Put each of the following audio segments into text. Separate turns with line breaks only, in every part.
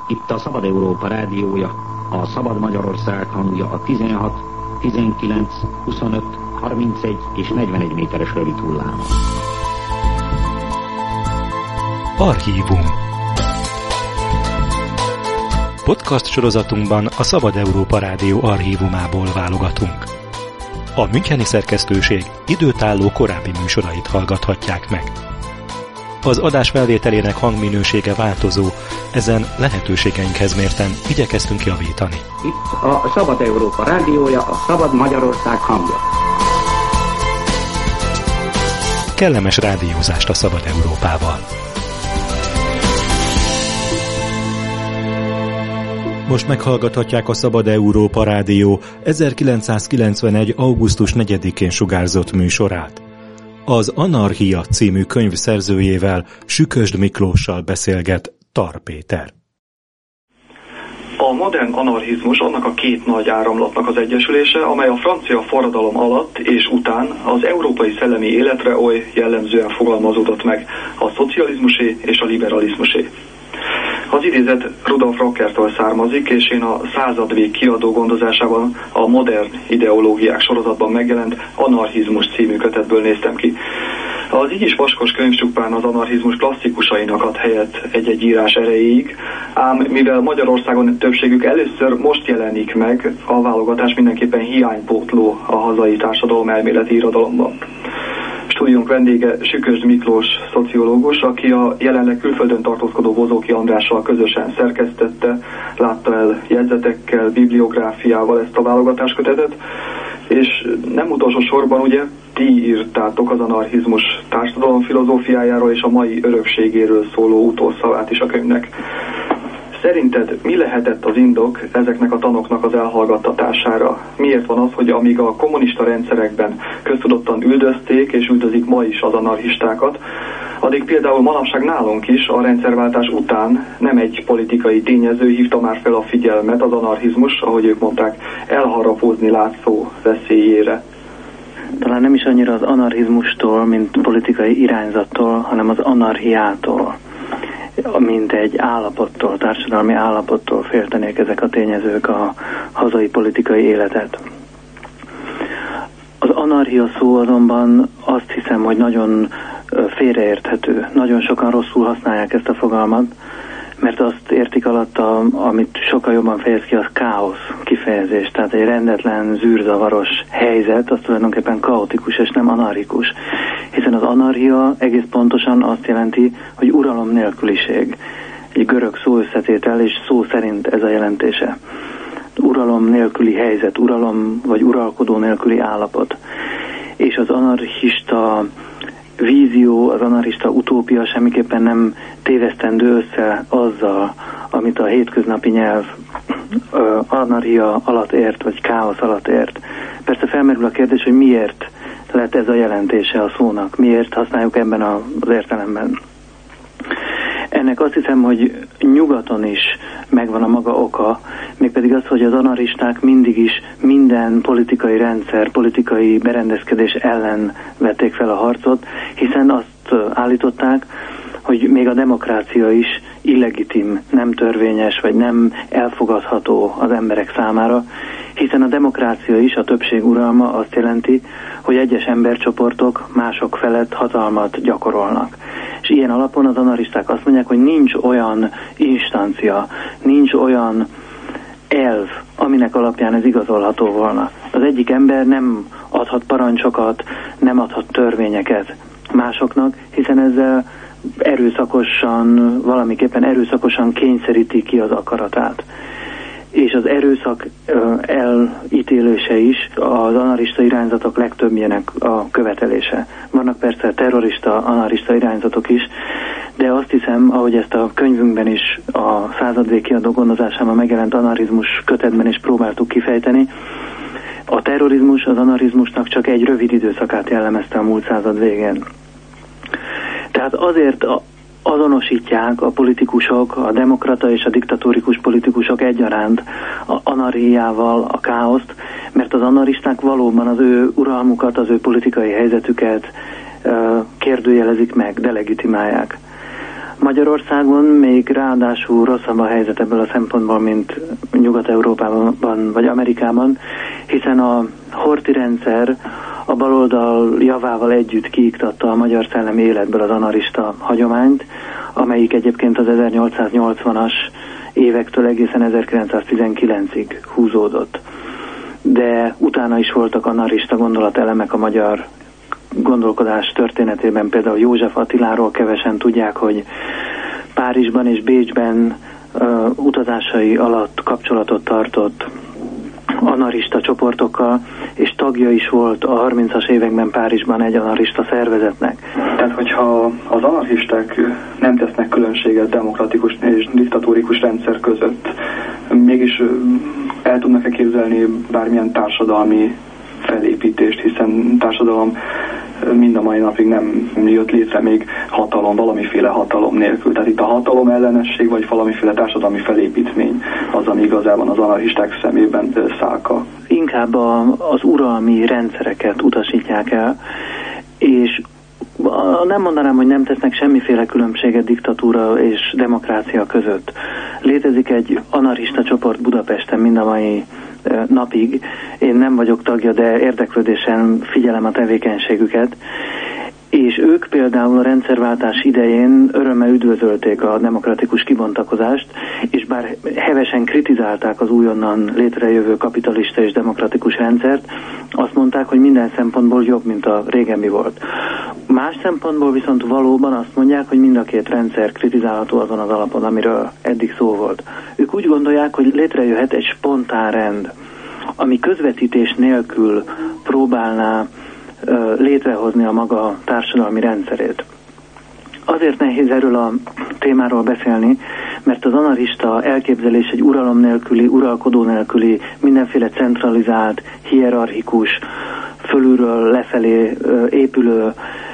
Itt a Szabad Európa rádiója, a Szabad Magyarország hangja a 16, 19, 25, 31 és 41 méteres rövid hullámon.
Archívum. Podcast sorozatunkban a Szabad Európa Rádió archívumából válogatunk. A müncheni szerkesztőség időtálló korábbi műsorait hallgathatják meg. Az adás felvételének hangminősége változó, ezen lehetőségeinkhez mérten igyekeztünk javítani.
Itt a Szabad Európa rádiója, a Szabad Magyarország hangja.
Kellemes rádiózást a Szabad Európával! Most meghallgathatják a Szabad Európa Rádió 1991. augusztus 4-én sugárzott műsorát. Az Anarchia című könyv szerzőjével, Sükösd Miklóssal beszélget Tar Péter.
A modern anarchizmus annak a két nagy áramlatnak az egyesülése, amely a francia forradalom alatt és után az európai szellemi életre oly jellemzően fogalmazódott meg, a szocializmusé és a liberalizmusé. Az idézet Rudolf Rockertől származik, és én a Századvég kiadó gondozásában a Modern Ideológiák sorozatban megjelent Anarchizmus című kötetből néztem ki. Az így is vaskos könyv csupán az anarchizmus klasszikusainak ad helyet egy-egy írás erejéig, ám mivel Magyarországon többségük először most jelenik meg, a válogatás mindenképpen hiánypótló a hazai társadalom elméleti irodalomban. Stúdiónk vendége Sükösd Miklós szociológus, aki a jelenleg külföldön tartózkodó Bozóki Andrással közösen szerkesztette, látta el jegyzetekkel, bibliográfiával ezt a válogatáskötetet, és nem utolsó sorban ugye ti írtátok az anarchizmus társadalomfilozófiájáról és a mai örökségéről szóló utolszavát is a könyvnek. Szerinted mi lehetett az indok ezeknek a tanoknak az elhallgattatására? Miért van az, hogy amíg a kommunista rendszerekben köztudottan üldözték és üldözik ma is az anarchistákat, addig például manapság nálunk is a rendszerváltás után nem egy politikai tényező hívta már fel a figyelmet az anarchizmus, ahogy ők mondták, elharapódni látszó veszélyére?
Talán nem is annyira az anarchizmustól, mint politikai irányzattól, hanem az anarchiától, mint egy állapottól, társadalmi állapottól féltenék ezek a tényezők a hazai politikai életet. Az anarchia szó azonban azt hiszem, hogy nagyon félreérthető. Nagyon sokan rosszul használják ezt a fogalmat, mert azt értik alatta, amit sokkal jobban fejez ki, az káosz kifejezés. Tehát egy rendetlen, zűrzavaros helyzet, az tulajdonképpen kaotikus és nem anarchikus. Hiszen az anarchia egész pontosan azt jelenti, hogy uralom nélküliség. Egy görög szóösszetétel, és szó szerint ez a jelentése. Uralom nélküli helyzet, uralom vagy uralkodó nélküli állapot. És az anarchista vízió, az anarchista utópia semmiképpen nem tévesztendő össze azzal, amit a hétköznapi nyelv anarchia alatt ért, vagy káosz alatt ért. Persze felmerül a kérdés, hogy miért lett ez a jelentése a szónak, miért használjuk ebben az értelemben. Ennek azt hiszem, hogy nyugaton is megvan a maga oka, mégpedig az, hogy az anarchisták mindig is minden politikai rendszer, politikai berendezkedés ellen vették fel a harcot, hiszen azt állították, hogy még a demokrácia is illegitim, nem törvényes, vagy nem elfogadható az emberek számára, hiszen a demokrácia is, a többség uralma azt jelenti, hogy egyes embercsoportok mások felett hatalmat gyakorolnak. És ilyen alapon az anarchisták azt mondják, hogy nincs olyan instancia, nincs olyan elv, aminek alapján ez igazolható volna. Az egyik ember nem adhat parancsokat, nem adhat törvényeket másoknak, hiszen ezzel valamiképpen erőszakosan kényszeríti ki az akaratát. És az erőszak elítélése is az anarchista irányzatok legtöbbjének a követelése. Vannak persze terrorista, anarchista irányzatok is, de azt hiszem, ahogy ezt a könyvünkben is, a Századvég kiadó gondozásában megjelent anarchizmus kötetben is próbáltuk kifejteni, a terrorizmus az anarchizmusnak csak egy rövid időszakát jellemezte a múlt század végén. Tehát azért azonosítják a politikusok, a demokrata és a diktatórikus politikusok egyaránt az anarchiával a káoszt, mert az anarchisták valóban az ő uralmukat, az ő politikai helyzetüket kérdőjelezik meg, delegitimálják. Magyarországon még ráadásul rosszabb a helyzet ebből a szempontból, mint Nyugat-Európában vagy Amerikában, hiszen a Horthy rendszer a baloldal javával együtt kiiktatta a magyar szellemi életből az anarchista hagyományt, amelyik egyébként az 1880-as évektől egészen 1919-ig húzódott. De utána is voltak anarchista gondolatelemek a magyar gondolkodás történetében, például József Attiláról kevesen tudják, hogy Párizsban és Bécsben utazásai alatt kapcsolatot tartott anarchista csoportokkal, és tagja is volt a 30-as években Párizsban egy anarchista szervezetnek.
Tehát, hogyha az anarchisták nem tesznek különbséget demokratikus és diktatórikus rendszer között, mégis el tudnak-e képzelni bármilyen társadalmi felépítést, hiszen társadalom mind a mai napig nem jött létre még valamiféle hatalom nélkül. Tehát itt a hatalom ellenesség, vagy valamiféle társadalmi felépítmény az, ami igazában az anarchisták szemében szálka.
Inkább az uralmi rendszereket utasítják el, és nem mondanám, hogy nem tesznek semmiféle különbséget diktatúra és demokrácia között. Létezik egy anarchista csoport Budapesten mind a mai napig. Én nem vagyok tagja, de érdeklődésen figyelem a tevékenységüket, és ők például a rendszerváltás idején örömmel üdvözölték a demokratikus kibontakozást, és bár hevesen kritizálták az újonnan létrejövő kapitalista és demokratikus rendszert, azt mondták, hogy minden szempontból jobb, mint a régebbi volt. Más szempontból viszont valóban azt mondják, hogy mind a két rendszer kritizálható azon az alapon, amiről eddig szó volt. Ők úgy gondolják, hogy létrejöhet egy spontán rend, ami közvetítés nélkül próbálná létrehozni a maga társadalmi rendszerét. Azért nehéz erről a témáról beszélni, mert az anarchista elképzelés egy uralom nélküli, uralkodó nélküli, mindenféle centralizált, hierarchikus, fölülről lefelé épülő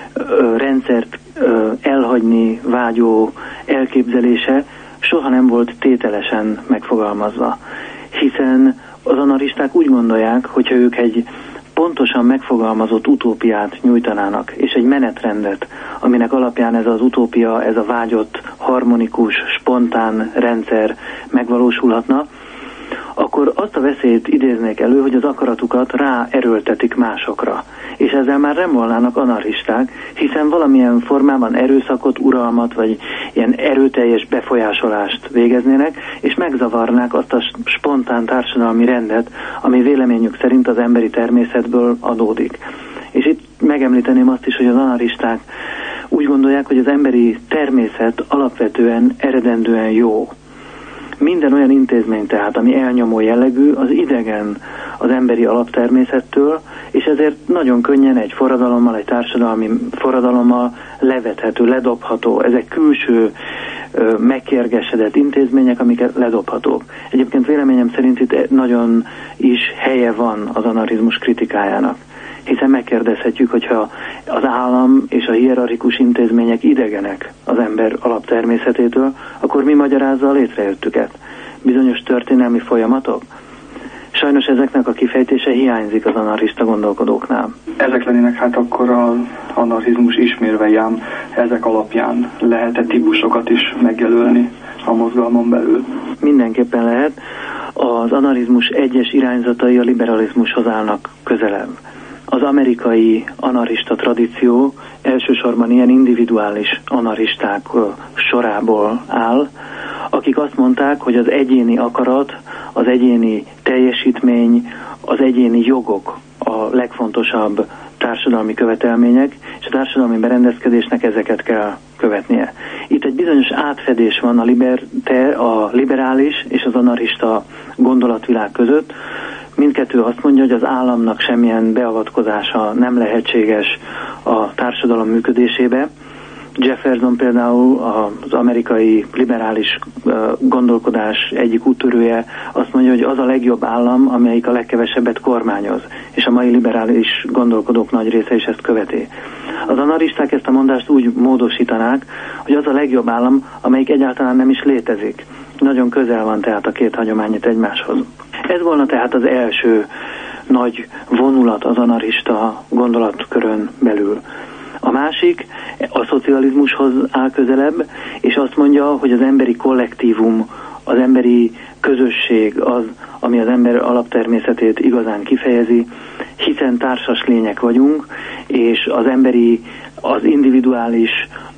rendszert elhagyni vágyó elképzelése soha nem volt tételesen megfogalmazva. Hiszen az anarchisták úgy gondolják, hogyha ők egy pontosan megfogalmazott utópiát nyújtanának, és egy menetrendet, aminek alapján ez az utópia, ez a vágyott, harmonikus, spontán rendszer megvalósulhatna, akkor azt a veszélyt idéznék elő, hogy az akaratukat ráerőltetik másokra. És ezzel már nem volnának anarchisták, hiszen valamilyen formában erőszakot, uralmat, vagy ilyen erőteljes befolyásolást végeznének, és megzavarnák azt a spontán társadalmi rendet, ami véleményük szerint az emberi természetből adódik. És itt megemlíteném azt is, hogy az anarchisták úgy gondolják, hogy az emberi természet alapvetően eredendően jó. Minden olyan intézmény tehát, ami elnyomó jellegű, az idegen az emberi alaptermészettől, és ezért nagyon könnyen egy forradalommal, egy társadalmi forradalommal levethető, ledobható. Ezek külső, megkérgesedett intézmények, amiket ledobhatók. Egyébként véleményem szerint itt nagyon is helye van az anarchizmus kritikájának. Hiszen megkérdezhetjük, hogyha az állam és a hierarchikus intézmények idegenek az ember alaptermészetétől, akkor mi magyarázza a létrejöttüket? Bizonyos történelmi folyamatok? Sajnos ezeknek a kifejtése hiányzik az anarchista gondolkodóknál.
Ezek lennének hát akkor az anarchizmus ismérvei, ám ezek alapján lehet-e típusokat is megjelölni a mozgalmon belül?
Mindenképpen lehet. Az anarchizmus egyes irányzatai a liberalizmushoz állnak közelebb. Az amerikai anarchista tradíció elsősorban ilyen individuális anarchisták sorából áll, akik azt mondták, hogy az egyéni akarat, az egyéni teljesítmény, az egyéni jogok a legfontosabb társadalmi követelmények, és a társadalmi berendezkedésnek ezeket kell követnie. Itt egy bizonyos átfedés van a liberális és az anarchista gondolatvilág között. Mindkettő azt mondja, hogy az államnak semmilyen beavatkozása nem lehetséges a társadalom működésébe. Jefferson például, az amerikai liberális gondolkodás egyik úttörője azt mondja, hogy az a legjobb állam, amelyik a legkevesebbet kormányoz, és a mai liberális gondolkodók nagy része is ezt követi. Az anarchisták ezt a mondást úgy módosítanák, hogy az a legjobb állam, amelyik egyáltalán nem is létezik. Nagyon közel van tehát a két hagyományit egymáshoz. Ez volna tehát az első nagy vonulat az anarchista gondolatkörön belül. A másik a szocializmushoz áll közelebb, és azt mondja, hogy az emberi kollektívum, az emberi közösség az, ami az ember alaptermészetét igazán kifejezi, hiszen társas lények vagyunk, és az individuális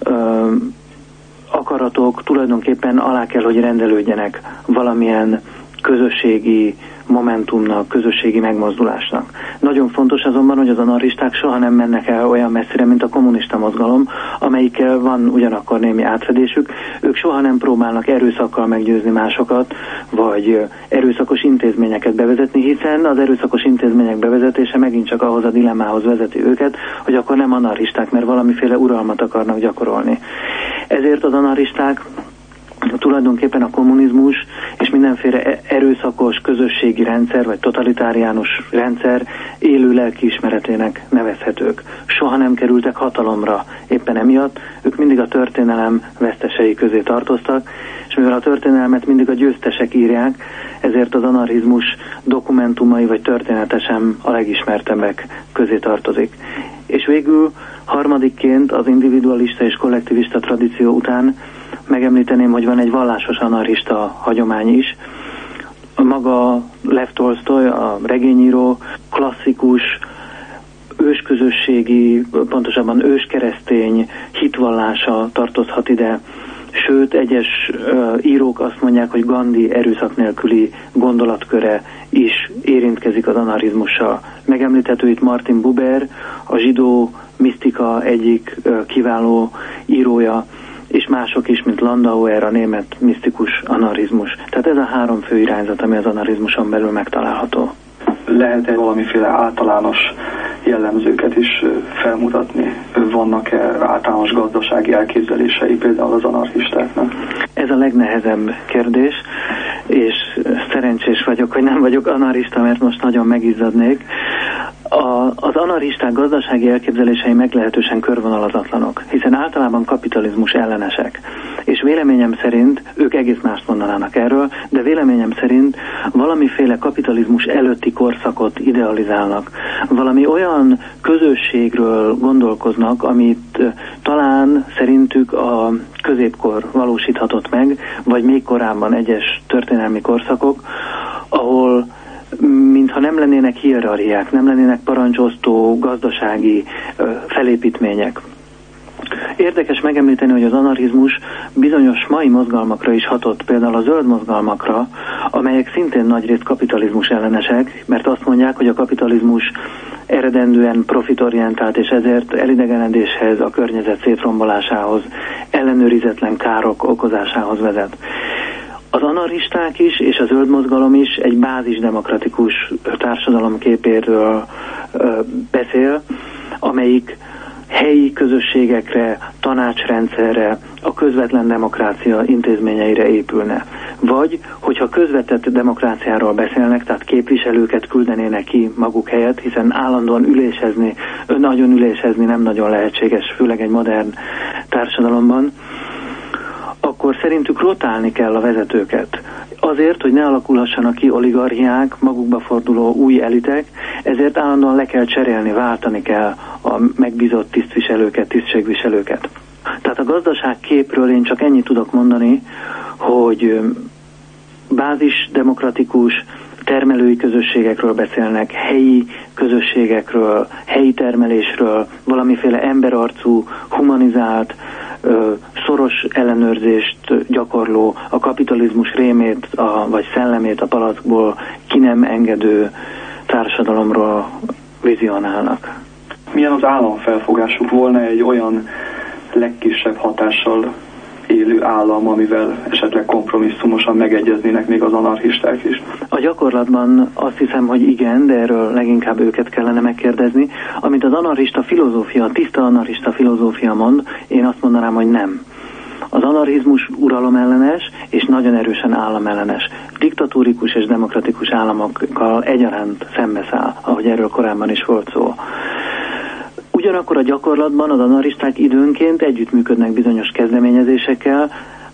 akaratok tulajdonképpen alá kell, hogy rendelődjenek valamilyen közösségi momentumnak, közösségi megmozdulásnak. Nagyon fontos azonban, hogy az anarchisták soha nem mennek el olyan messzire, mint a kommunista mozgalom, amelyikkel van ugyanakkor némi átfedésük. Ők soha nem próbálnak erőszakkal meggyőzni másokat, vagy erőszakos intézményeket bevezetni, hiszen az erőszakos intézmények bevezetése megint csak ahhoz a dilemmához vezeti őket, hogy akkor nem anarchisták, mert valamiféle uralmat akarnak gyakorolni. Ezért az anarchisták tulajdonképpen a kommunizmus és mindenféle erőszakos közösségi rendszer, vagy totalitáriánus rendszer élő lelkiismeretének nevezhetők. Soha nem kerültek hatalomra éppen emiatt, ők mindig a történelem vesztesei közé tartoztak, és mivel a történelmet mindig a győztesek írják, ezért az anarchizmus dokumentumai vagy történetesen a legismertebbek közé tartozik. És végül harmadikként az individualista és kollektivista tradíció után megemlíteném, hogy van egy vallásos anarchista hagyomány is. Maga Lev Tolsztoj, a regényíró, klasszikus, ősközösségi, pontosabban őskeresztény hitvallása tartozhat ide. Sőt, egyes írók azt mondják, hogy Gandhi erőszak nélküli gondolatköre is érintkezik az anarchizmussal. Megemlíthető itt Martin Buber, a zsidó misztika egyik kiváló írója, és mások is, mint Landauer, a német misztikus anarchizmus. Tehát ez a három fő irányzat, ami az anarchizmuson belül megtalálható.
Lehet-e valamiféle általános jellemzőket is felmutatni? Vannak-e általános gazdasági elképzelései például az anarchistáknak?
Ez a legnehezebb kérdés, és szerencsés vagyok, hogy nem vagyok anarchista, mert most nagyon megizzadnék. Az anarchisták gazdasági elképzelései meglehetősen körvonalazatlanok, hiszen általában kapitalizmus ellenesek. És véleményem szerint, ők egész mást mondanának erről, de véleményem szerint valamiféle kapitalizmus előtti korszakot idealizálnak. Valami olyan közösségről gondolkoznak, amit talán szerintük a középkor valósíthatott meg, vagy még korábban egyes történelmi korszakok, ahol mintha nem lennének hierarchiák, nem lennének parancsosztó gazdasági felépítmények. Érdekes megemlíteni, hogy az anarchizmus bizonyos mai mozgalmakra is hatott, például a zöld mozgalmakra, amelyek szintén nagyrészt kapitalizmus ellenesek, mert azt mondják, hogy a kapitalizmus eredendően profitorientált, és ezért elidegenedéshez, a környezet szétrombolásához, ellenőrizetlen károk okozásához vezet. Az anarchisták is, és a zöld mozgalom is egy bázisdemokratikus társadalom képéről beszél, amelyik helyi közösségekre, tanácsrendszerre, a közvetlen demokrácia intézményeire épülne. Vagy, hogyha közvetett demokráciáról beszélnek, tehát képviselőket küldenének ki maguk helyett, hiszen állandóan nagyon ülésezni nem nagyon lehetséges, főleg egy modern társadalomban, akkor szerintük rotálni kell a vezetőket. Azért, hogy ne alakulhassanak ki oligarchiák, magukba forduló új elitek, ezért állandóan le kell cserélni, váltani kell a megbízott tisztségviselőket. Tehát a gazdaságképről én csak ennyit tudok mondani, hogy bázisdemokratikus termelői közösségekről beszélnek, helyi közösségekről, helyi termelésről, valamiféle emberarcú, humanizált, szoros ellenőrzést gyakorló, a kapitalizmus rémét vagy szellemét a palackból ki nem engedő társadalomról vizionálnak.
Milyen az államfelfogásuk? Volna egy olyan legkisebb hatással élő állam, amivel esetleg kompromisszumosan megegyeznének még az anarchisták is?
A gyakorlatban azt hiszem, hogy igen, de erről leginkább őket kellene megkérdezni. Amit az anarchista filozófia, a tiszta anarchista filozófia mond, én azt mondanám, hogy nem. Az anarchizmus uralomellenes és nagyon erősen államellenes. Diktatórikus és demokratikus államokkal egyaránt szembeszáll, ahogy erről korábban is volt szó. Ugyanakkor a gyakorlatban az anarchisták időnként együttműködnek bizonyos kezdeményezésekkel,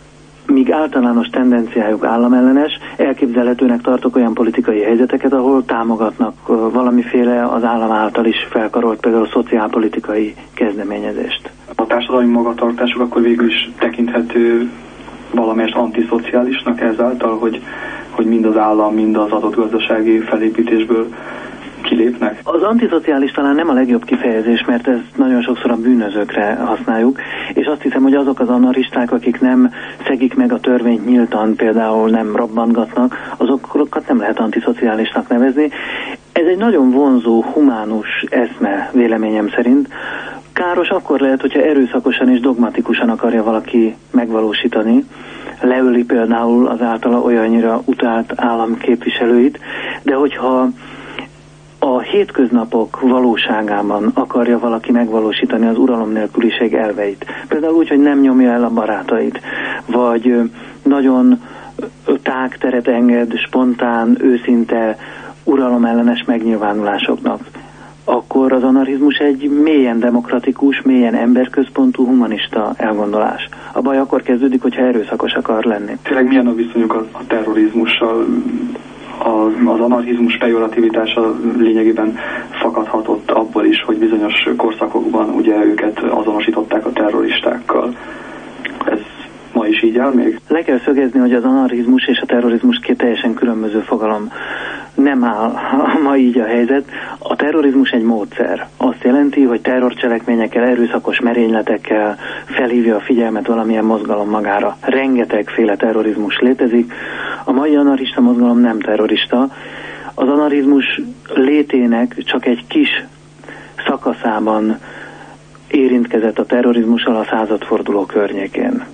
míg általános tendenciájuk államellenes, elképzelhetőnek tartok olyan politikai helyzeteket, ahol támogatnak valamiféle az állam által is felkarolt például szociálpolitikai kezdeményezést.
A társadalmi magatartásuk akkor végül is tekinthető valamelyest antiszociálisnak ezáltal, hogy mind az állam, mind az adott gazdasági felépítésből kilépnek?
Az antiszociális talán nem a legjobb kifejezés, mert ezt nagyon sokszor a bűnözőkre használjuk, és azt hiszem, hogy azok az anarchisták, akik nem szegik meg a törvényt nyíltan, például nem robbantgatnak, azokat nem lehet antiszociálisnak nevezni. Ez egy nagyon vonzó, humánus eszme véleményem szerint. Káros akkor lehet, hogyha erőszakosan és dogmatikusan akarja valaki megvalósítani. Leöli például az általa olyannyira utált államképviselőit, de hogyha a hétköznapok valóságában akarja valaki megvalósítani az uralom nélküliség elveit, például úgy, hogy nem nyomja el a barátait, vagy nagyon tág teret enged spontán, őszinte, uralomellenes megnyilvánulásoknak, akkor az anarchizmus egy mélyen demokratikus, mélyen emberközpontú, humanista elgondolás. A baj akkor kezdődik, hogyha erőszakos akar lenni.
Tényleg milyen a viszonyuk a terrorizmussal? Az anarchizmus pejorativitása lényegében fakadhatott abból is, hogy bizonyos korszakokban ugye őket azonosították a terroristákkal. Ez ma is így áll még?
Le kell szögezni, hogy az anarchizmus és a terrorizmus két teljesen különböző fogalom. Nem áll ma így a helyzet. A terrorizmus egy módszer. Azt jelenti, hogy terrorcselekményekkel, erőszakos merényletekkel felhívja a figyelmet valamilyen mozgalom magára. Rengetegféle terrorizmus létezik. A mai anarchista mozgalom nem terrorista. Az anarchizmus létének csak egy kis szakaszában érintkezett a terrorizmussal a századforduló környékén.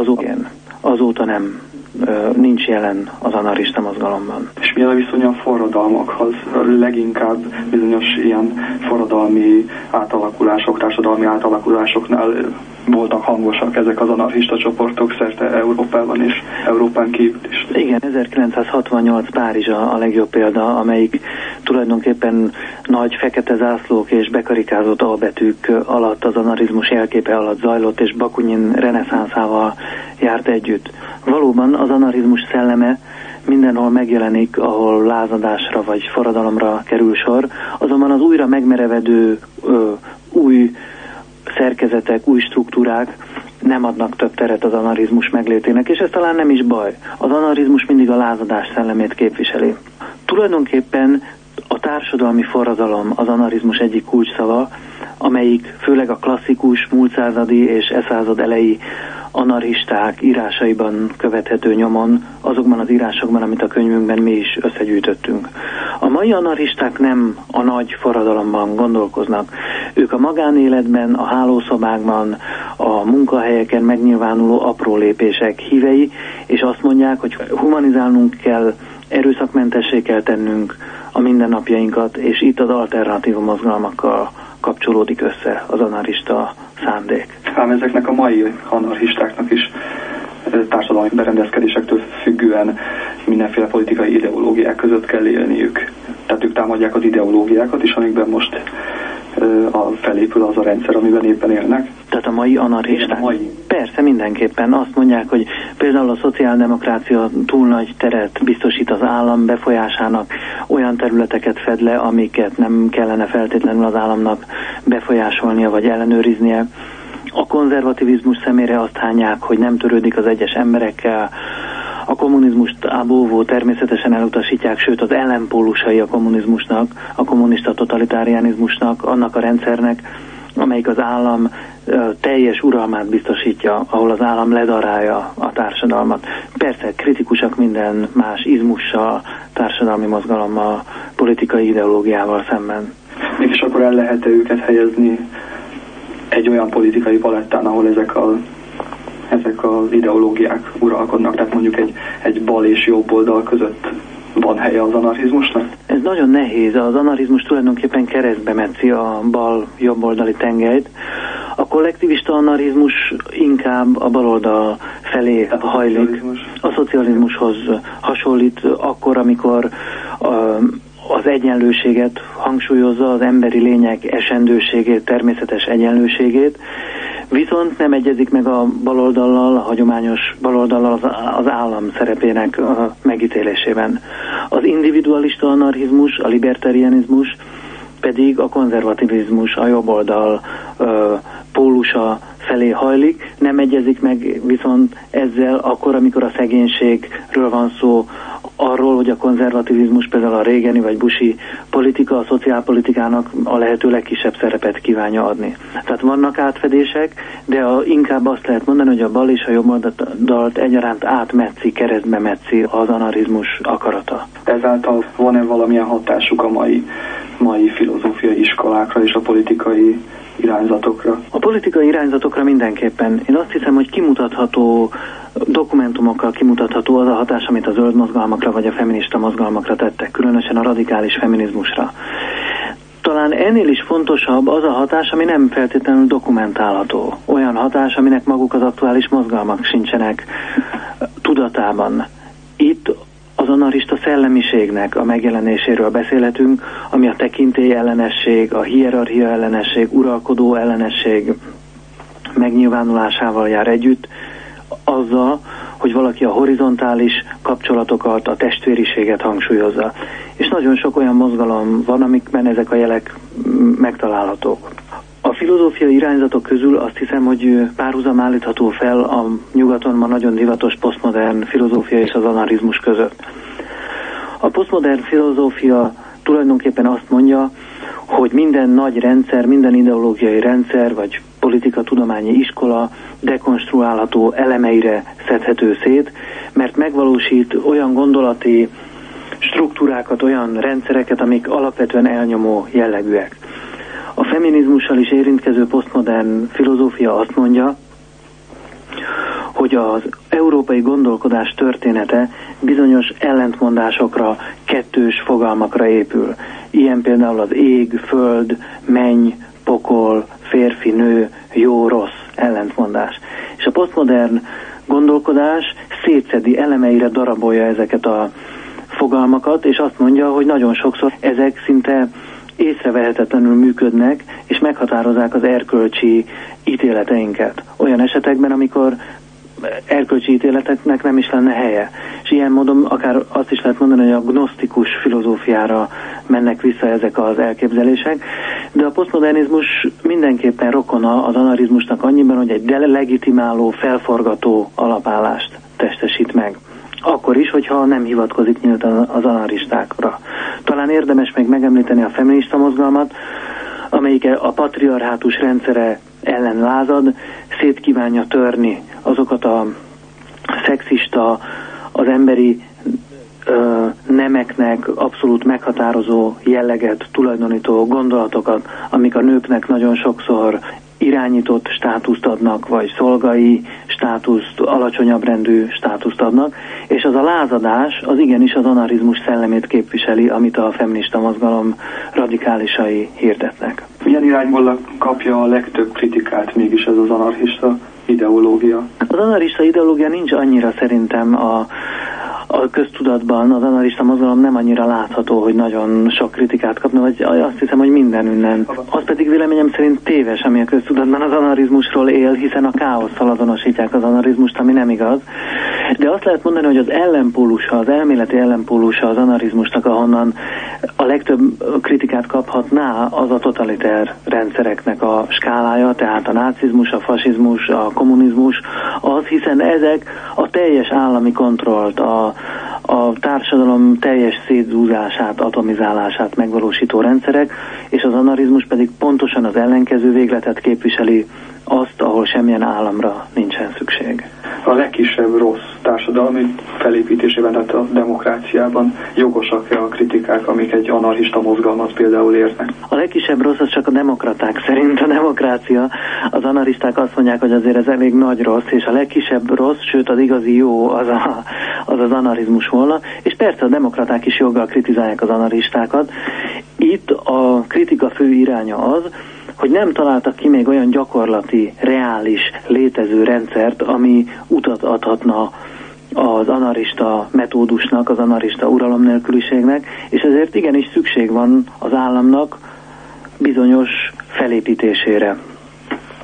Azóta nem nincs jelen az anarchista mozgalomban.
És milyen a viszony a forradalmakhoz? Leginkább bizonyos ilyen forradalmi átalakulások, társadalmi átalakulásoknál voltak hangosak ezek az anarchista csoportok szerte Európában és Európán kívül is.
Igen, 1968 Párizs a legjobb példa, amelyik tulajdonképpen nagy fekete zászlók és bekarikázott albetűk alatt az anarchizmus jelképe alatt zajlott, és Bakunin reneszánszával járt együtt. Valóban az anarchizmus szelleme mindenhol megjelenik, ahol lázadásra vagy forradalomra kerül sor, azonban az újra megmerevedő új szerkezetek, új struktúrák nem adnak több teret az anarchizmus meglétének, és ez talán nem is baj. Az anarchizmus mindig a lázadás szellemét képviseli. Tulajdonképpen a társadalmi forradalom az anarchizmus egyik kulcsszava, amelyik főleg a klasszikus, múltszázadi és század elejé anarchisták írásaiban követhető nyomon, azokban az írásokban, amit a könyvünkben mi is összegyűjtöttünk. A mai anarchisták nem a nagy forradalomban gondolkoznak. Ők a magánéletben, a hálószobákban, a munkahelyeken megnyilvánuló apró lépések hívei, és azt mondják, hogy humanizálnunk kell, erőszakmentessé kell tennünk a mindennapjainkat, és itt az alternatív mozgalmakkal kapcsolódik össze az anarchista szándék.
Ám ezeknek a mai anarchistáknak is társadalmi berendezkedésektől függően mindenféle politikai ideológiák között kell élniük. Tehát ők támadják az ideológiákat is, amikben most felépül az a rendszer, amiben éppen élnek.
Tehát a mai anarchisták? Persze, mindenképpen. Azt mondják, hogy például a szociáldemokrácia túl nagy teret biztosít az állam befolyásának, olyan területeket fed le, amiket nem kellene feltétlenül az államnak befolyásolnia vagy ellenőriznie. A konzervativizmus szemére azt hányják, hogy nem törődik az egyes emberekkel. A kommunizmust ábóvó természetesen elutasítják, sőt az ellenpólusai a kommunizmusnak, a kommunista totalitárianizmusnak, annak a rendszernek, amelyik az állam teljes uralmát biztosítja, ahol az állam ledarálja a társadalmat. Persze kritikusak minden más izmussal, társadalmi mozgalommal, politikai ideológiával szemben.
Mégis akkor el lehet őket helyezni egy olyan politikai palettán, ahol ezek az ideológiák uralkodnak, tehát mondjuk egy bal és jobb oldal között van helye az anarchizmusnak?
Ez nagyon nehéz. Az anarchizmus tulajdonképpen keresztbe metszi a bal-jobboldali tengelyt. A kollektivista anarchizmus inkább a baloldal felé hajlik. A szocializmushoz hasonlít akkor, amikor az egyenlőséget hangsúlyozza, az emberi lények esendőségét, természetes egyenlőségét, Viszont nem egyezik meg a baloldallal, a hagyományos baloldallal az állam szerepének a megítélésében. Az individualista anarchizmus, a libertarianizmus pedig a konzervativizmus, a jobboldal pólusa felé hajlik, nem egyezik meg viszont ezzel akkor, amikor a szegénységről van szó, arról, hogy a konzervativizmus például a Reagani vagy Bushi politika, a szociálpolitikának a lehető legkisebb szerepet kívánja adni. Tehát vannak átfedések, de inkább azt lehet mondani, hogy a bal és a jobb oldalt egyaránt átmetszi, keresztbe metszi az anarchizmus akarata.
Ezáltal van-e valamilyen hatásuk a mai filozófiai iskolákra és a politikai irányzatokra?
A politikai irányzatokra mindenképpen. Én azt hiszem, hogy kimutatható, dokumentumokkal kimutatható az a hatás, amit a zöld mozgalmakra vagy a feminista mozgalmakra tettek, különösen a radikális feminizmusra. Talán ennél is fontosabb az a hatás, ami nem feltétlenül dokumentálható. Olyan hatás, aminek maguk az aktuális mozgalmak sincsenek tudatában. Itt az anarchista szellemiségnek a megjelenéséről beszélhetünk, ami a tekintély ellenesség, a hierarchia ellenesség, uralkodó ellenesség megnyilvánulásával jár együtt, azzal, hogy valaki a horizontális kapcsolatokat, a testvériséget hangsúlyozza. És nagyon sok olyan mozgalom van, amikben ezek a jelek megtalálhatók. A filozófiai irányzatok közül azt hiszem, hogy párhuzam állítható fel a nyugaton ma nagyon divatos posztmodern filozófia és az anarchizmus között. A posztmodern filozófia tulajdonképpen azt mondja, hogy minden nagy rendszer, minden ideológiai rendszer, vagy politikatudományi iskola dekonstruálható, elemeire szedhető szét, mert megvalósít olyan gondolati struktúrákat, olyan rendszereket, amik alapvetően elnyomó jellegűek. A feminizmussal is érintkező posztmodern filozófia azt mondja, hogy az európai gondolkodás története bizonyos ellentmondásokra, kettős fogalmakra épül. Ilyen például az ég, föld, menny, pokol, férfi, nő, jó, rossz ellentmondás. És a posztmodern gondolkodás szétszedi, elemeire darabolja ezeket a fogalmakat, és azt mondja, hogy nagyon sokszor ezek szinte észrevehetetlenül működnek, és meghatározzák az erkölcsi ítéleteinket. Olyan esetekben, amikor erkölcsi ítéleteknek nem is lenne helye. És ilyen módon akár azt is lehet mondani, hogy a gnosztikus filozófiára mennek vissza ezek az elképzelések, de a posztmodernizmus mindenképpen rokona az anarchizmusnak annyiban, hogy egy delegitimáló, felforgató alapállást testesít meg. Akkor is, hogyha nem hivatkozik nyíltan az anarchistákra. Talán érdemes még megemlíteni a feminista mozgalmat, amelyik a patriarhátus rendszere ellen lázad, szét kívánja törni azokat a szexista, az emberi nemeknek abszolút meghatározó jelleget tulajdonító gondolatokat, amik a nőknek nagyon sokszor irányított státuszt adnak, vagy szolgai státuszt, alacsonyabb rendű státuszt adnak, és az a lázadás az igenis az anarchizmus szellemét képviseli, amit a feminista mozgalom radikálisai hirdetnek.
Milyen irányból kapja a legtöbb kritikát mégis ez az anarchista ideológia?
Az anarchista ideológia nincs annyira szerintem a köztudatban, az anarchista mozgalom nem annyira látható, hogy nagyon sok kritikát kapna, vagy azt hiszem, hogy mindenünnen. Az pedig véleményem szerint téves, ami a köztudatban az anarchizmusról él, hiszen a káosszal azonosítják az anarchizmust, ami nem igaz. De azt lehet mondani, hogy az ellenpólusa, az elméleti ellenpólusa az anarchizmusnak, ahonnan a legtöbb kritikát kaphatná, az a totaliter rendszereknek a skálája, tehát a nácizmus, a fasizmus, a kommunizmus, az, hiszen ezek a teljes állami kontrollt, a társadalom teljes szétzúzását, atomizálását megvalósító rendszerek, és az anarchizmus pedig pontosan az ellenkező végletet képviseli, azt, ahol semmilyen államra nincsen szükség.
A legkisebb rossz társadalmi felépítésében, tehát a demokráciában jogosak-e a kritikák, amik egy anarchista mozgalmat például érnek?
A legkisebb rossz az csak a demokraták szerint a demokrácia. Az anarchisták azt mondják, hogy azért ez elég nagy rossz, és a legkisebb rossz, sőt az igazi jó az anarchizmus volna, és persze a demokraták is joggal kritizálják az anarchistákat. Itt a kritika fő iránya az, hogy nem találtak ki még olyan gyakorlati, reális, létező rendszert, ami utat adhatna az anarchista metódusnak, az anarchista uralom nélküliségnek, és ezért igenis szükség van az államnak bizonyos felépítésére. A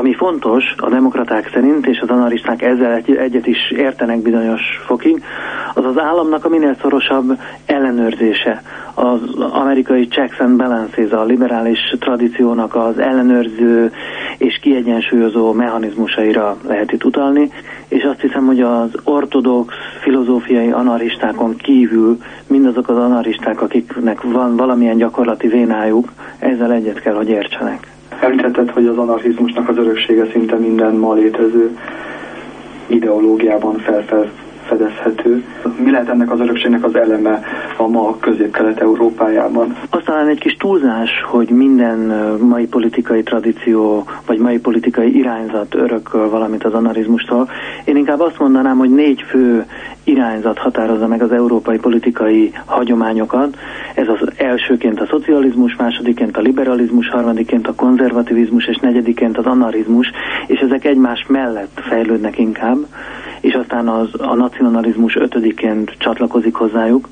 Ami fontos a demokraták szerint, és az anarchisták ezzel egyet is értenek bizonyos fokig, az az államnak a minél szorosabb ellenőrzése. Az amerikai checks and balances, a liberális tradíciónak az ellenőrző és kiegyensúlyozó mechanizmusaira lehet itt utalni, és azt hiszem, hogy az ortodox filozófiai anarchistákon kívül mindazok az anarchisták, akiknek van valamilyen gyakorlati vénájuk, ezzel egyet kell, hogy értsenek.
Említetted, hogy az anarchizmusnak az öröksége szinte minden ma létező ideológiában felfedezhető. Mi lehet ennek az örökségnek az eleme a ma Közép-Kelet-Európájában?
Az talán egy kis túlzás, hogy minden mai politikai tradíció, vagy mai politikai irányzat örököl valamit az anarchizmustól. Én inkább azt mondanám, hogy 4 fő irányzat határozza meg az európai politikai hagyományokat. Ez az elsőként a szocializmus, másodiként a liberalizmus, harmadiként a konzervativizmus, és negyediként az anarchizmus, és ezek egymás mellett fejlődnek inkább, és aztán a nacionalizmus 5-ként csatlakozik hozzájuk.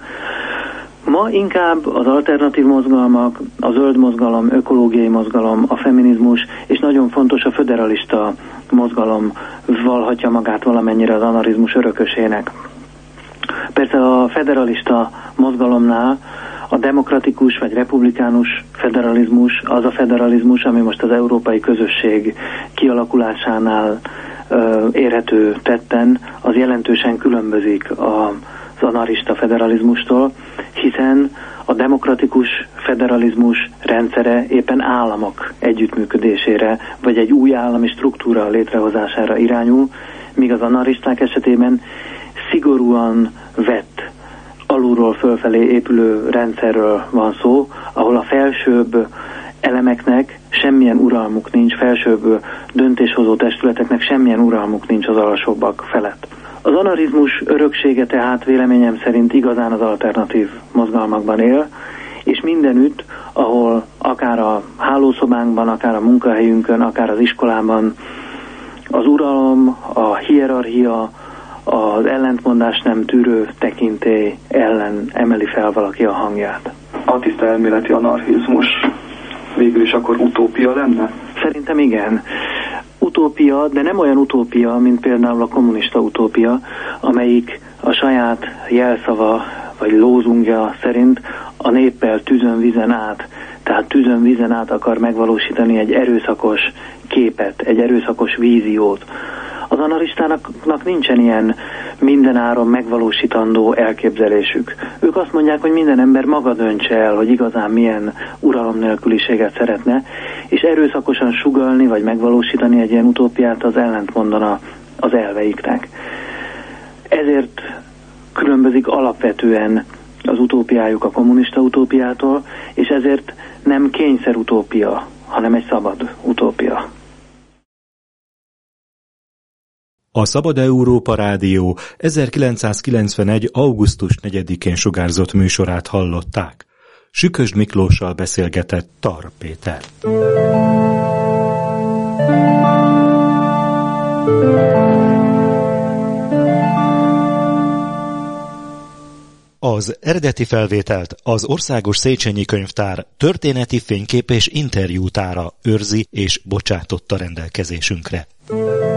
Ma inkább az alternatív mozgalmak, a zöld mozgalom, ökológiai mozgalom, a feminizmus, és nagyon fontos a föderalista mozgalom vallhatja magát valamennyire az anarchizmus örökösének. Persze a federalista mozgalomnál a demokratikus vagy republikánus federalizmus az a federalizmus, ami most az európai közösség kialakulásánál érhető tetten, az jelentősen különbözik az anarchista federalizmustól, hiszen a demokratikus federalizmus rendszere éppen államok együttműködésére, vagy egy új állami struktúra létrehozására irányul, míg az anarchisták esetében szigorúan vett, alulról fölfelé épülő rendszerről van szó, ahol a felsőbb elemeknek semmilyen uralmuk nincs, felsőbb döntéshozó testületeknek semmilyen uralmuk nincs az alsóbbak felett. Az anarchizmus öröksége tehát véleményem szerint igazán az alternatív mozgalmakban él, és mindenütt, ahol akár a hálószobánkban, akár a munkahelyünkön, akár az iskolában az uralom, a hierarchia, az ellentmondás nem tűrő tekintély ellen emeli fel valaki a hangját.
A tiszta elméleti anarchizmus végül is akkor utópia lenne?
Szerintem igen. Utópia, de nem olyan utópia, mint például a kommunista utópia, amelyik a saját jelszava vagy lózungja szerint a néppel tűzön-vizen át, tehát tűzön-vizen át akar megvalósítani egy erőszakos képet, egy erőszakos víziót. Az anarchistának nincsen ilyen mindenáron megvalósítandó elképzelésük. Ők azt mondják, hogy minden ember maga döntse el, hogy igazán milyen uralom nélküliséget szeretne, és erőszakosan sugallni vagy megvalósítani egy ilyen utópiát az ellentmondana az elveiknek. Ezért különbözik alapvetően az utópiájuk a kommunista utópiától, és ezért nem kényszer utópia, hanem egy szabad utópia.
A Szabad Európa Rádió 1991. augusztus 4-én sugárzott műsorát hallották. Sükösd Miklóssal beszélgetett Tar Péter. Az eredeti felvételt az Országos Széchenyi Könyvtár történeti fénykép és interjútára őrzi és bocsátotta rendelkezésünkre.